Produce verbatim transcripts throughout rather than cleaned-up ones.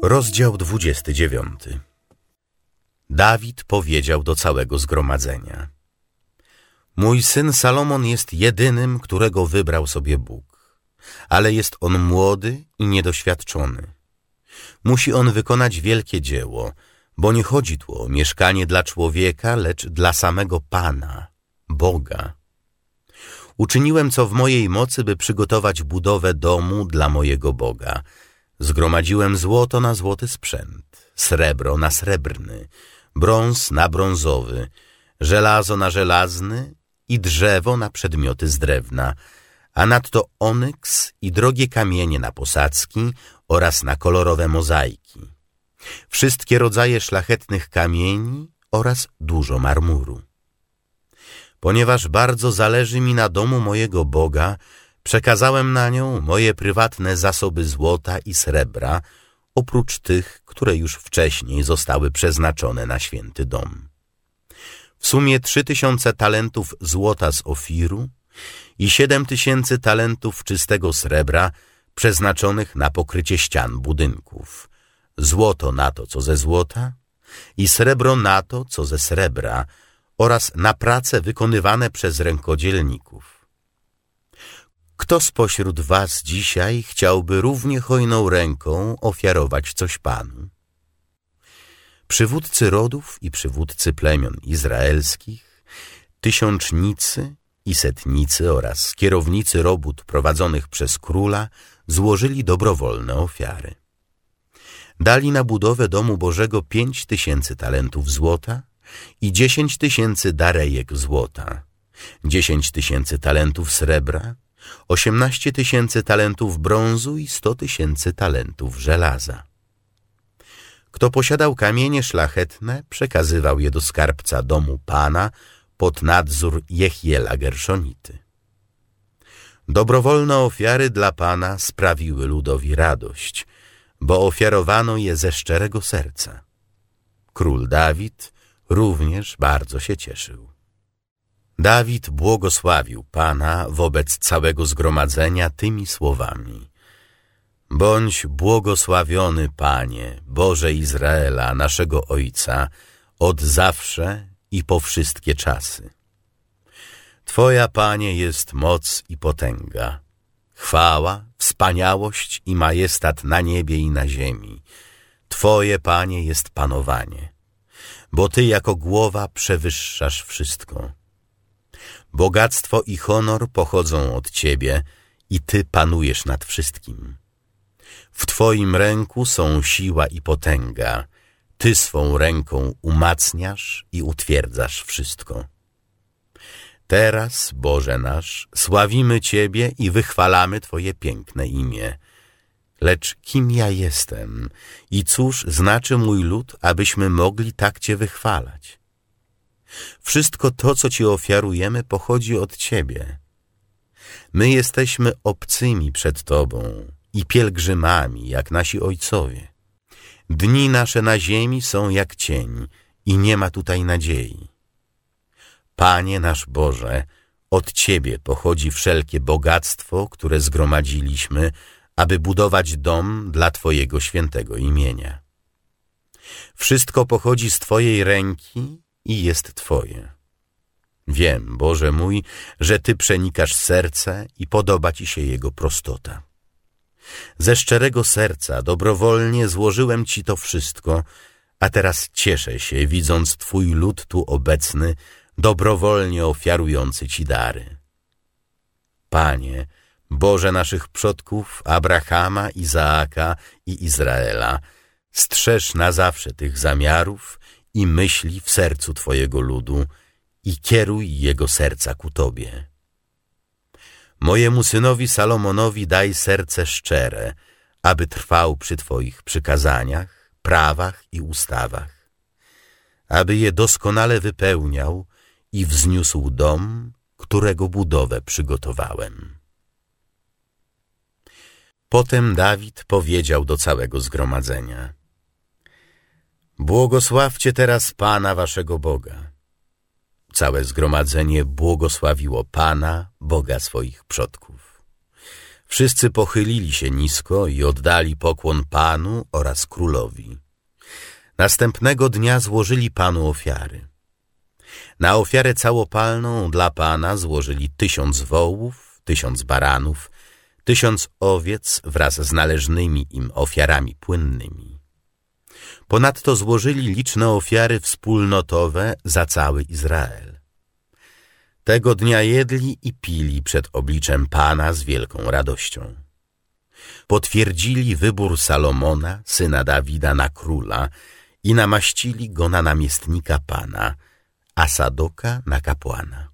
Rozdział dwudziesty dziewiąty. Dawid powiedział do całego zgromadzenia: Mój syn Salomon jest jedynym, którego wybrał sobie Bóg, ale jest on młody i niedoświadczony. Musi on wykonać wielkie dzieło, bo nie chodzi tu o mieszkanie dla człowieka, lecz dla samego Pana, Boga. Uczyniłem, co w mojej mocy, by przygotować budowę domu dla mojego Boga. Zgromadziłem złoto na złoty sprzęt, srebro na srebrny, brąz na brązowy, żelazo na żelazny i drzewo na przedmioty z drewna, a nadto onyks i drogie kamienie na posadzki oraz na kolorowe mozaiki, wszystkie rodzaje szlachetnych kamieni oraz dużo marmuru. Ponieważ bardzo zależy mi na domu mojego Boga, przekazałem na nią moje prywatne zasoby złota i srebra, oprócz tych, które już wcześniej zostały przeznaczone na święty dom. W sumie trzy tysiące talentów złota z Ofiru i siedem tysięcy talentów czystego srebra przeznaczonych na pokrycie ścian budynków, złoto na to, co ze złota i srebro na to, co ze srebra, oraz na prace wykonywane przez rękodzielników. Kto spośród was dzisiaj chciałby równie hojną ręką ofiarować coś Panu? Przywódcy rodów i przywódcy plemion izraelskich, tysiącznicy i setnicy oraz kierownicy robót prowadzonych przez króla złożyli dobrowolne ofiary. Dali na budowę domu Bożego pięć tysięcy talentów złota i dziesięć tysięcy darejek złota, dziesięć tysięcy talentów srebra, osiemnaście tysięcy talentów brązu i sto tysięcy talentów żelaza. Kto posiadał kamienie szlachetne, przekazywał je do skarbca domu Pana pod nadzór Jehiela Gerszonity. Dobrowolne ofiary dla Pana sprawiły ludowi radość, bo ofiarowano je ze szczerego serca. Król Dawid również bardzo się cieszył. Dawid błogosławił Pana wobec całego zgromadzenia tymi słowami: Bądź błogosławiony, Panie, Boże Izraela, naszego Ojca, od zawsze i po wszystkie czasy. Twoja, Panie, jest moc i potęga, chwała, wspaniałość i majestat na niebie i na ziemi. Twoje, Panie, jest panowanie, bo Ty jako głowa przewyższasz wszystko. Bogactwo i honor pochodzą od Ciebie i Ty panujesz nad wszystkim. W Twoim ręku są siła i potęga. Ty swą ręką umacniasz i utwierdzasz wszystko. Teraz, Boże nasz, sławimy Ciebie i wychwalamy Twoje piękne imię. Lecz kim ja jestem i cóż znaczy mój lud, abyśmy mogli tak Cię wychwalać? Wszystko to, co Ci ofiarujemy, pochodzi od Ciebie. My jesteśmy obcymi przed Tobą i pielgrzymami, jak nasi ojcowie. Dni nasze na ziemi są jak cień i nie ma tutaj nadziei. Panie nasz Boże, od Ciebie pochodzi wszelkie bogactwo, które zgromadziliśmy, aby budować dom dla Twojego świętego imienia. Wszystko pochodzi z Twojej ręki i jest Twoje. Wiem, Boże mój, że Ty przenikasz serce i podoba Ci się jego prostota. Ze szczerego serca dobrowolnie złożyłem Ci to wszystko, a teraz cieszę się, widząc Twój lud tu obecny, dobrowolnie ofiarujący Ci dary. Panie, Boże naszych przodków, Abrahama, Izaaka i Izraela, strzeż na zawsze tych zamiarów i myśli w sercu Twojego ludu i kieruj jego serca ku Tobie. Mojemu synowi Salomonowi daj serce szczere, aby trwał przy Twoich przykazaniach, prawach i ustawach, aby je doskonale wypełniał i wzniósł dom, którego budowę przygotowałem. Potem Dawid powiedział do całego zgromadzenia: Błogosławcie teraz Pana waszego Boga. Całe zgromadzenie błogosławiło Pana, Boga swoich przodków. Wszyscy pochylili się nisko i oddali pokłon Panu oraz królowi. Następnego dnia złożyli Panu ofiary. Na ofiarę całopalną dla Pana złożyli tysiąc wołów, tysiąc baranów, tysiąc owiec wraz z należnymi im ofiarami płynnymi. Ponadto złożyli liczne ofiary wspólnotowe za cały Izrael. Tego dnia jedli i pili przed obliczem Pana z wielką radością. Potwierdzili wybór Salomona, syna Dawida, na króla i namaścili go na namiestnika Pana, a Sadoka na kapłana.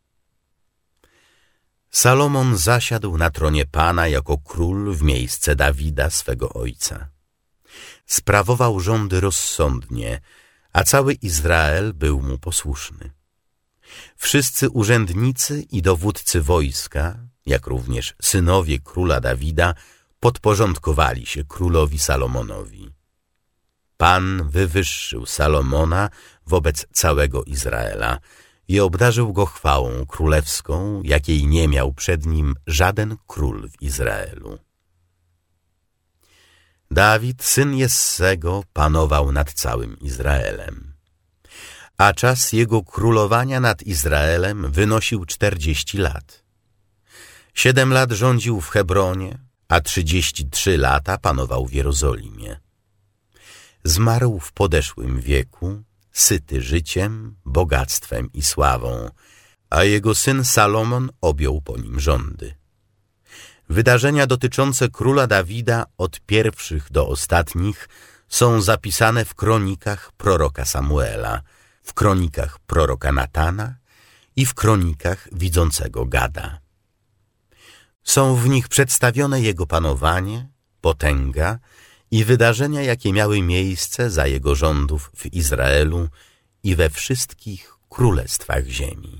Salomon zasiadł na tronie Pana jako król w miejsce Dawida, swego ojca. Sprawował rządy rozsądnie, a cały Izrael był mu posłuszny. Wszyscy urzędnicy i dowódcy wojska, jak również synowie króla Dawida, podporządkowali się królowi Salomonowi. Pan wywyższył Salomona wobec całego Izraela i obdarzył go chwałą królewską, jakiej nie miał przed nim żaden król w Izraelu. Dawid, syn Jessego, panował nad całym Izraelem, a czas jego królowania nad Izraelem wynosił czterdzieści lat. Siedem lat rządził w Hebronie, a trzydzieści trzy lata panował w Jerozolimie. Zmarł w podeszłym wieku, syty życiem, bogactwem i sławą, a jego syn Salomon objął po nim rządy. Wydarzenia dotyczące króla Dawida od pierwszych do ostatnich są zapisane w kronikach proroka Samuela, w kronikach proroka Natana i w kronikach widzącego Gada. Są w nich przedstawione jego panowanie, potęga i wydarzenia, jakie miały miejsce za jego rządów w Izraelu i we wszystkich królestwach ziemi.